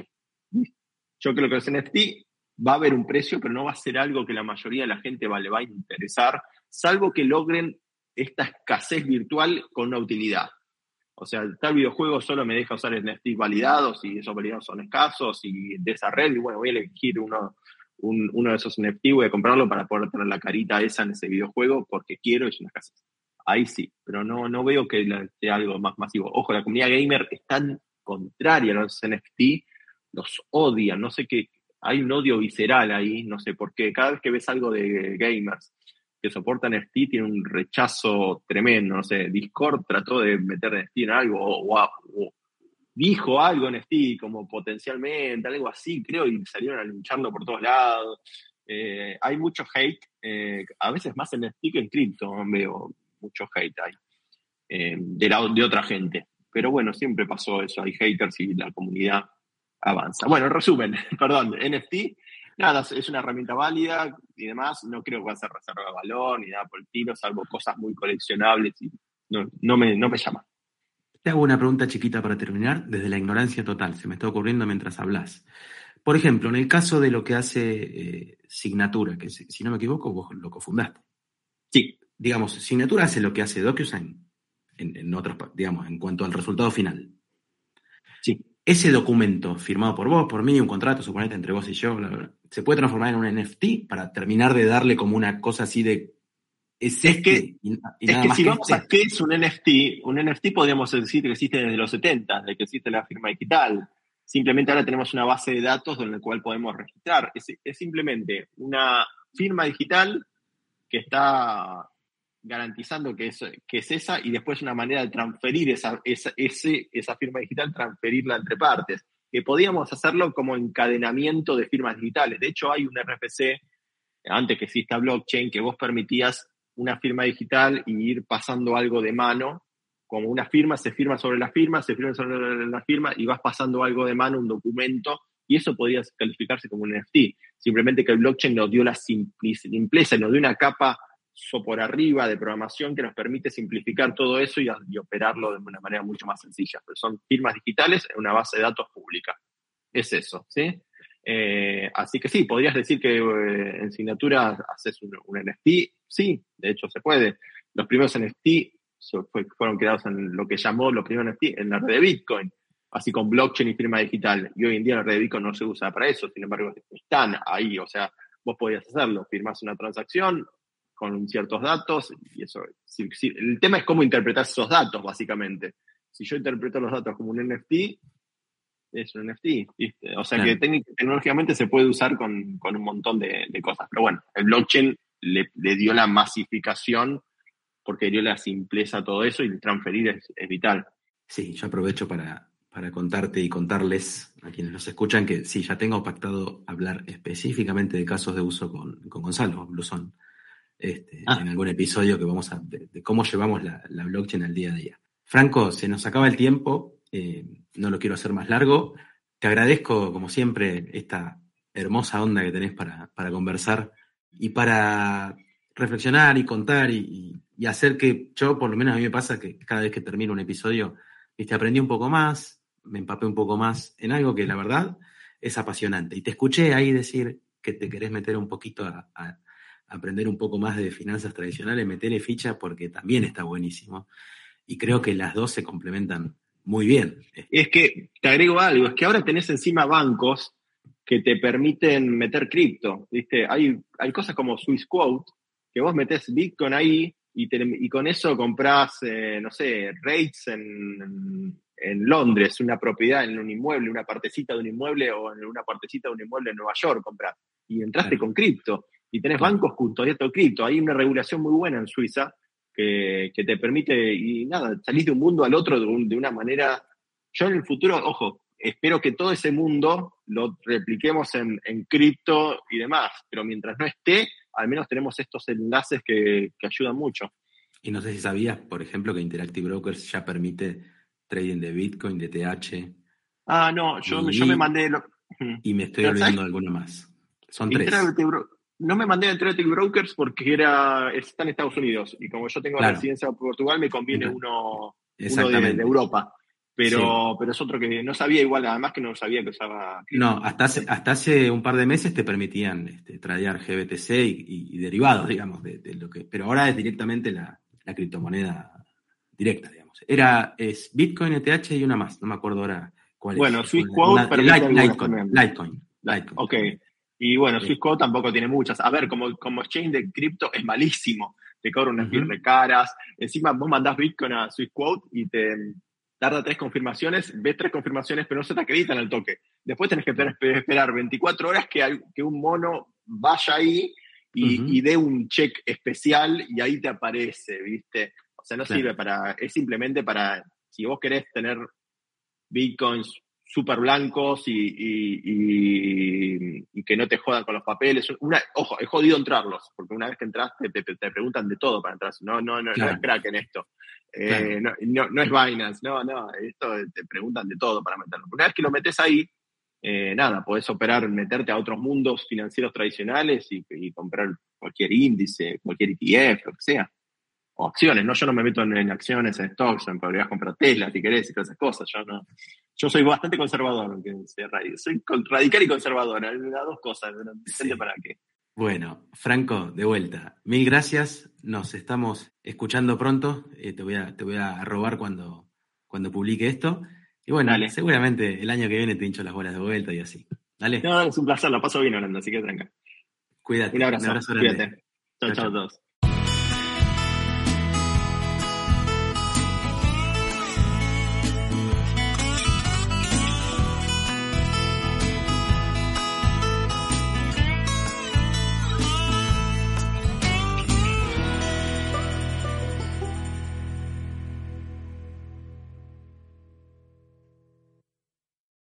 Yo creo que los N F T va a haber un precio, pero no va a ser algo que la mayoría de la gente va, le va a interesar, salvo que logren esta escasez virtual con una utilidad. O sea, tal videojuego solo me deja usar N F T validados y esos validados son escasos y de esa red, y bueno, voy a elegir uno, un, uno de esos N F T, voy a comprarlo para poder tener la carita esa en ese videojuego porque quiero y es una escasez. Ahí sí, pero no, no veo que sea algo más masivo. Ojo, la comunidad gamer es tan contraria a los N F T, los odian, no sé qué, hay un odio visceral ahí, no sé por qué. Cada vez que ves algo de gamers que soportan N F T, tiene un rechazo tremendo, no sé, Discord trató de meter N F T en algo, o, o, o dijo algo N F T como potencialmente, algo así, creo, y salieron a lucharlo por todos lados. Eh, hay mucho hate, eh, a veces más en N F T que en cripto, veo mucho hate ahí, eh, de, la, de otra gente. Pero bueno, siempre pasó eso, hay haters y la comunidad avanza. Bueno, en resumen, perdón, N F T, nada, es una herramienta válida y demás, no creo que va a ser reserva de valor ni nada por el estilo, salvo cosas muy coleccionables y no, no, me, no me llama. Te hago una pregunta chiquita para terminar, desde la ignorancia total, se me está ocurriendo mientras hablas. Por ejemplo, en el caso de lo que hace eh, Signatura, que si no me equivoco, vos lo cofundaste. Sí. Digamos, Signatura hace lo que hace DocuSign, en, en otros, digamos, en cuanto al resultado final. Sí. Ese documento firmado por vos, por mí, un contrato, suponete, entre vos y yo, bla, bla, ¿se puede transformar en un N F T para terminar de darle como una cosa así de... Es, es este que, y, y es nada que más si que vamos este. a qué es un N F T, un N F T podríamos decir que existe desde los setenta, de que existe la firma digital. Simplemente ahora tenemos una base de datos en la cual podemos registrar. Es, es simplemente una firma digital que está garantizando que es, que es esa y después una manera de transferir esa, esa, ese, esa firma digital, transferirla entre partes. Que podíamos hacerlo como encadenamiento de firmas digitales. De hecho, hay un R F C, antes que exista blockchain, que vos permitías una firma digital y ir pasando algo de mano, como una firma, se firma sobre la firma, se firma sobre la firma y vas pasando algo de mano, un documento, y eso podría calificarse como un N F T. Simplemente que el blockchain nos dio la simpleza, nos dio una capa por arriba de programación que nos permite simplificar todo eso y, y operarlo de una manera mucho más sencilla. Pero son firmas digitales en una base de datos pública. Es eso, ¿sí? Eh, así que sí, podrías decir que eh, en Signatura haces un, un N F T. Sí, de hecho se puede. Los primeros N F T fue, fueron creados en lo que llamó los primeros N F T en la red de Bitcoin, así con blockchain y firma digital. Y hoy en día la red de Bitcoin no se usa para eso, sin embargo están ahí. O sea, vos podías hacerlo, firmás una transacción con ciertos datos y eso. Si, si, el tema es cómo interpretar esos datos, básicamente. Si yo interpreto los datos como un N F T, es un N F T, ¿viste? O sea claro. que tecnológicamente se puede usar con, con un montón de, de cosas. Pero bueno, el blockchain le, le dio la masificación porque dio la simpleza a todo eso y transferir es, es vital. Sí, yo aprovecho para, para contarte y contarles a quienes nos escuchan que sí, ya tengo pactado hablar específicamente de casos de uso con, con Gonzalo Blusón este, ah. en algún episodio que vamos a de, de cómo llevamos la, la blockchain al día a día. Franco, se nos acaba el tiempo. Eh, no lo quiero hacer más largo. Te agradezco, como siempre, esta hermosa onda que tenés para, para conversar y para reflexionar y contar y, y, y hacer que yo, por lo menos a mí me pasa que cada vez que termino un episodio, ¿viste? Aprendí un poco más, me empapé un poco más en algo que la verdad es apasionante. Y te escuché ahí decir que te querés meter un poquito a, a aprender un poco más de finanzas tradicionales, meterle ficha porque también está buenísimo. Y creo que las dos se complementan muy bien. Es que, te agrego algo, es que ahora tenés encima bancos que te permiten meter cripto, ¿viste? Hay, hay cosas como Swissquote, que vos metés Bitcoin ahí y, te, y con eso comprás, eh, no sé, rates en, en Londres, una propiedad en un inmueble, una partecita de un inmueble o en una partecita de un inmueble en Nueva York comprás. Y entraste claro. con cripto. Y tenés claro. bancos custodiados de cripto. Hay una regulación muy buena en Suiza que, que te permite, y nada, salís de un mundo al otro de, un, de una manera. Yo en el futuro, ojo, espero que todo ese mundo lo repliquemos en, en cripto y demás, pero mientras no esté, al menos tenemos estos enlaces que, que ayudan mucho. Y no sé si sabías, por ejemplo, que Interactive Brokers ya permite trading de Bitcoin, de T H. Ah, no, yo, me, yo me mandé... Lo... Y me estoy olvidando de alguno más. Son tres. Bro... No me mandé a Interactive Brokers porque era, está en Estados Unidos, y como yo tengo claro. residencia en Portugal, me conviene uno, uno de, de Europa. Pero, sí. pero es otro que no sabía igual, además que no sabía que usaba... No, hasta hace, hasta hace un par de meses te permitían este, tradear G B T C y, y, y derivados, digamos, de, de lo que... Pero ahora es directamente la, la criptomoneda directa, digamos. Era, es Bitcoin, E T H y una más, no me acuerdo ahora cuál bueno, es. Bueno, Swissquote permite Light, Litecoin, Litecoin, Litecoin. Ok. Y bueno, sí. Swissquote tampoco tiene muchas. A ver, como, como exchange de cripto es malísimo. Te cobra unas uh-huh. de caras. Encima vos mandás Bitcoin a Swissquote y te... tarda tres confirmaciones, ves tres confirmaciones, pero no se te acreditan al toque. Después tenés que esperar veinticuatro horas que, hay, que un mono vaya ahí y, uh-huh. y dé un check especial y ahí te aparece, ¿viste? O sea, no claro. sirve para, es simplemente para, si vos querés tener bitcoins súper blancos y, y, y, y que no te jodan con los papeles. Una, ojo, es jodido entrarlos, porque una vez que entraste te, te preguntan de todo para entrar. No, no, no, claro. No es crack en esto. Eh, claro. no, no, no es Binance, no, no, esto te preguntan de todo para meterlo. Una vez que lo metes ahí, eh, nada, podés operar, meterte a otros mundos financieros tradicionales y, y comprar cualquier índice, cualquier E T F, lo que sea. O acciones, ¿no? Yo no me meto en, en acciones, en stocks, en podrías comprar Tesla si querés y todas esas cosas. Yo no. Yo soy bastante conservador, aunque sea radical. Soy radical y conservador, las dos cosas, sí. ¿Para qué? Bueno, Franco, de vuelta. Mil gracias. Nos estamos escuchando pronto. Eh, te voy a, te voy a robar cuando, cuando publique esto. Y bueno, dale. Seguramente el año que viene te hincho las bolas de vuelta y así. Dale. No, es un placer, lo paso bien hablando, así que tranca. Cuídate. Un abrazo. Un abrazo grande. Cuídate. Chao, chao a todos.